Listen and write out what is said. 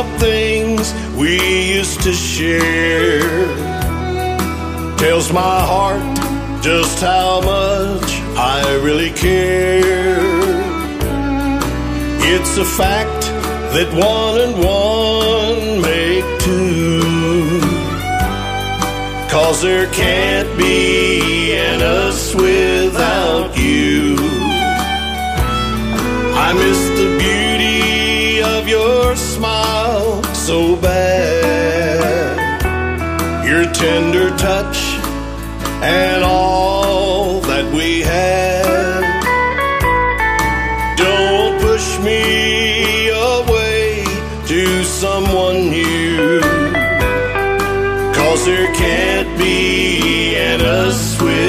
of things we used to share tells my heart just how much I really care. It's a fact that 1 and 1 make 2, 'cause there can't be an us without you. I miss the beauty of your smile so bad, your tender touch and all that we had. Don't push me away to someone new, 'cause there can't be an us without